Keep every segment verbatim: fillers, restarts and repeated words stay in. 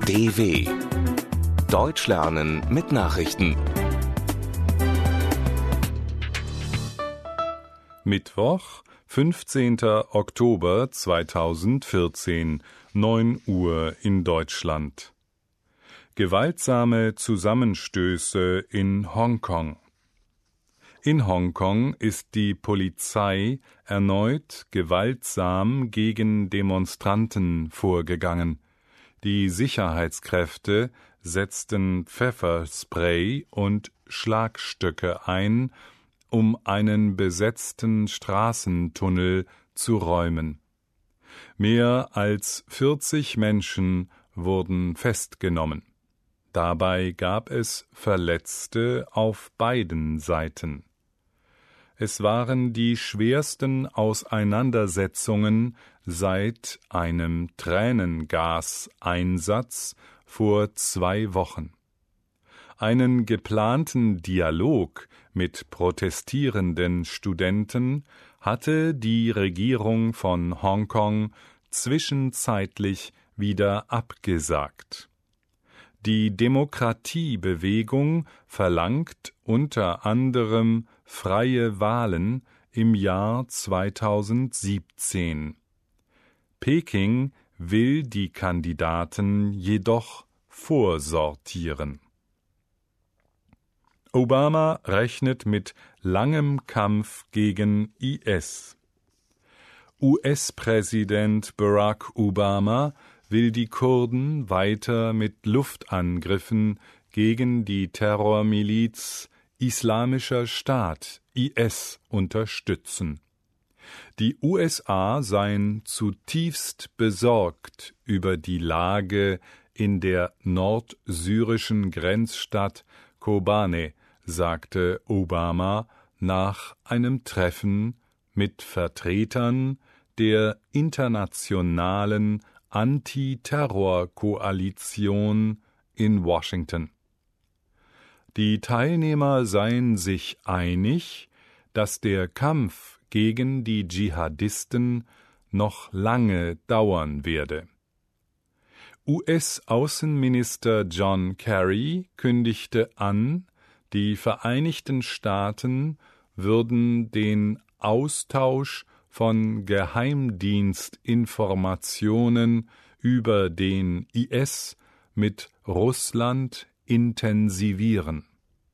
D W Deutsch lernen mit Nachrichten. Mittwoch, fünfzehnter Oktober zweitausendvierzehn, neun Uhr in Deutschland. Gewaltsame Zusammenstöße in Hongkong. In Hongkong ist die Polizei erneut gewaltsam gegen Demonstranten vorgegangen. Die Sicherheitskräfte setzten Pfefferspray und Schlagstöcke ein, um einen besetzten Straßentunnel zu räumen. Mehr als vierzig Menschen wurden festgenommen. Dabei gab es Verletzte auf beiden Seiten. Es waren die schwersten Auseinandersetzungen seit einem Tränengaseinsatz vor zwei Wochen. Einen geplanten Dialog mit protestierenden Studenten hatte die Regierung von Hongkong zwischenzeitlich wieder abgesagt. Die Demokratiebewegung verlangt unter anderem freie Wahlen im Jahr zweitausendsiebzehn. Peking will die Kandidaten jedoch vorsortieren. Obama rechnet mit langem Kampf gegen I S. U S-Präsident Barack Obama will die Kurden weiter mit Luftangriffen gegen die Terrormiliz Islamischer Staat I S unterstützen. Die U S A seien zutiefst besorgt über die Lage in der nordsyrischen Grenzstadt Kobane, sagte Obama nach einem Treffen mit Vertretern der internationalen Antiterror-Koalition in Washington. Die Teilnehmer seien sich einig, dass der Kampf gegen die Dschihadisten noch lange dauern werde. U S-Außenminister John Kerry kündigte an, die Vereinigten Staaten würden den Austausch von Geheimdienstinformationen über den I S mit Russland intensivieren.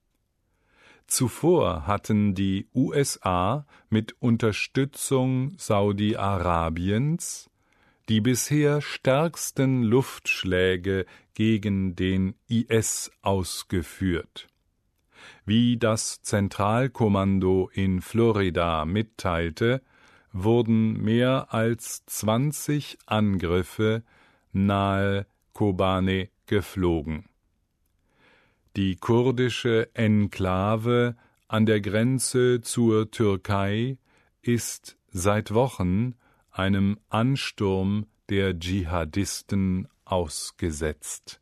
Zuvor hatten die U S A mit Unterstützung Saudi-Arabiens die bisher stärksten Luftschläge gegen den I S ausgeführt. Wie das Zentralkommando in Florida mitteilte, wurden mehr als zwanzig Angriffe nahe Kobane geflogen. Die kurdische Enklave an der Grenze zur Türkei ist seit Wochen einem Ansturm der Dschihadisten ausgesetzt.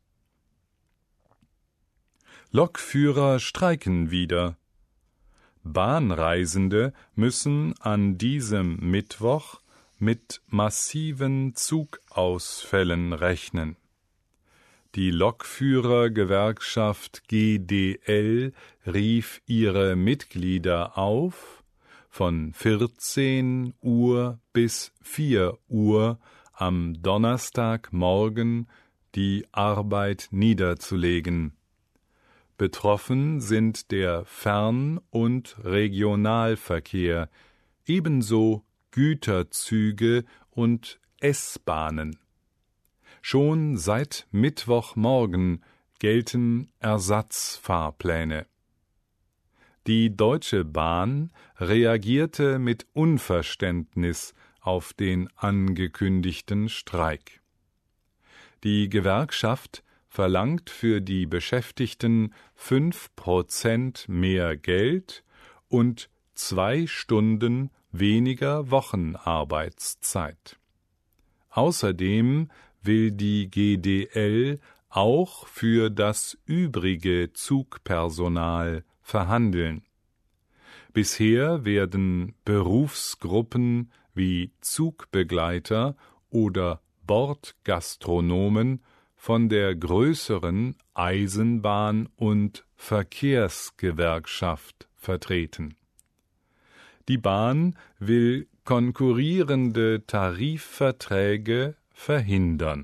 Lokführer streiken wieder. Bahnreisende müssen an diesem Mittwoch mit massiven Zugausfällen rechnen. Die Lokführergewerkschaft G D L rief ihre Mitglieder auf, von vierzehn Uhr bis vier Uhr am Donnerstagmorgen die Arbeit niederzulegen. Betroffen sind der Fern- und Regionalverkehr, ebenso Güterzüge und S-Bahnen. Schon seit Mittwochmorgen gelten Ersatzfahrpläne. Die Deutsche Bahn reagierte mit Unverständnis auf den angekündigten Streik. Die Gewerkschaft verlangt für die Beschäftigten fünf Prozent mehr Geld und zwei Stunden weniger Wochenarbeitszeit. Außerdem will die G D L auch für das übrige Zugpersonal verhandeln. Bisher werden Berufsgruppen wie Zugbegleiter oder Bordgastronomen von der größeren Eisenbahn- und Verkehrsgewerkschaft vertreten. Die Bahn will konkurrierende Tarifverträge verhindern.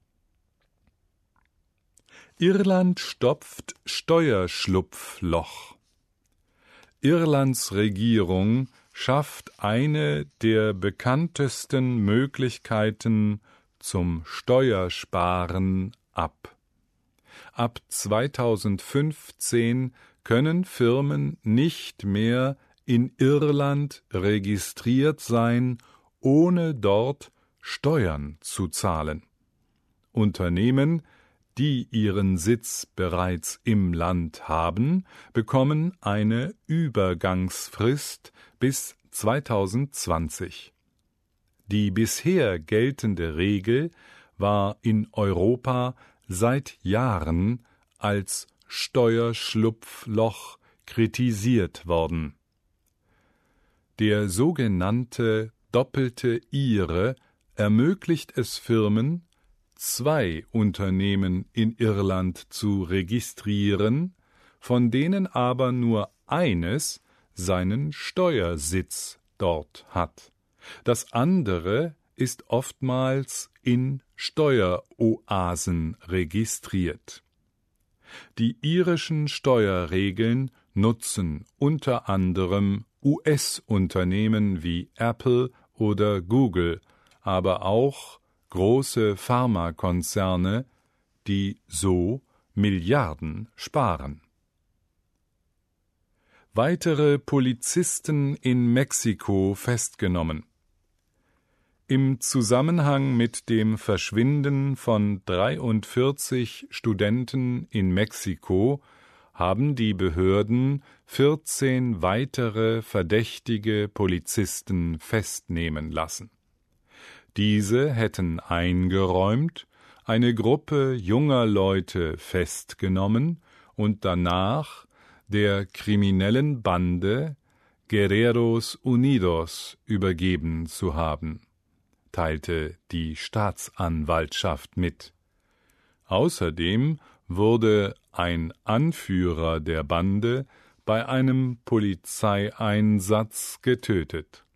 Irland stopft Steuerschlupfloch. Irlands Regierung schafft eine der bekanntesten Möglichkeiten zum Steuersparen ab. Ab zweitausendfünfzehn können Firmen nicht mehr in Irland registriert sein, ohne dort Steuern zu zahlen. Unternehmen, die ihren Sitz bereits im Land haben, bekommen eine Übergangsfrist bis zweitausendzwanzig. Die bisher geltende Regel war in Europa seit Jahren als Steuerschlupfloch kritisiert worden. Der sogenannte doppelte IRE ermöglicht es Firmen, zwei Unternehmen in Irland zu registrieren, von denen aber nur eines seinen Steuersitz dort hat. Das andere ist oftmals in Steueroasen registriert. Die irischen Steuerregeln nutzen unter anderem U S-Unternehmen wie Apple oder Google, aber auch große Pharmakonzerne, die so Milliarden sparen. Weitere Polizisten in Mexiko festgenommen. Im Zusammenhang mit dem Verschwinden von dreiundvierzig Studenten in Mexiko haben die Behörden vierzehn weitere verdächtige Polizisten festnehmen lassen. Diese hätten eingeräumt, eine Gruppe junger Leute festgenommen und danach der kriminellen Bande Guerreros Unidos übergeben zu haben, teilte die Staatsanwaltschaft mit. Außerdem wurde ein Anführer der Bande bei einem Polizeieinsatz getötet.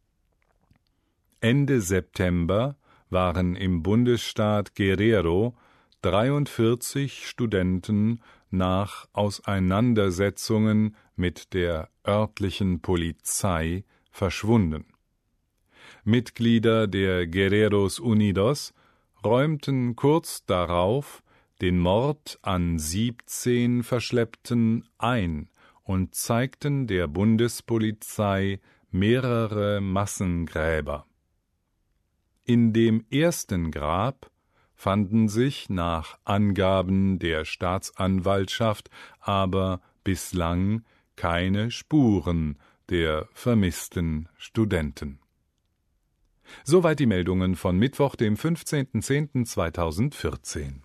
Ende September waren im Bundesstaat Guerrero dreiundvierzig Studenten nach Auseinandersetzungen mit der örtlichen Polizei verschwunden. Mitglieder der Guerreros Unidos räumten kurz darauf den Mord an siebzehn Verschleppten ein und zeigten der Bundespolizei mehrere Massengräber. In dem ersten Grab fanden sich nach Angaben der Staatsanwaltschaft aber bislang keine Spuren der vermissten Studenten. Soweit die Meldungen von Mittwoch, dem fünfzehnten zehnten zweitausendvierzehn.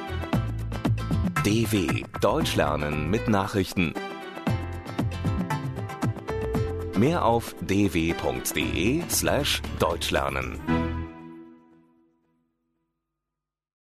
D W Deutsch lernen mit Nachrichten. Mehr auf d w punkt d e slash deutsch lernen.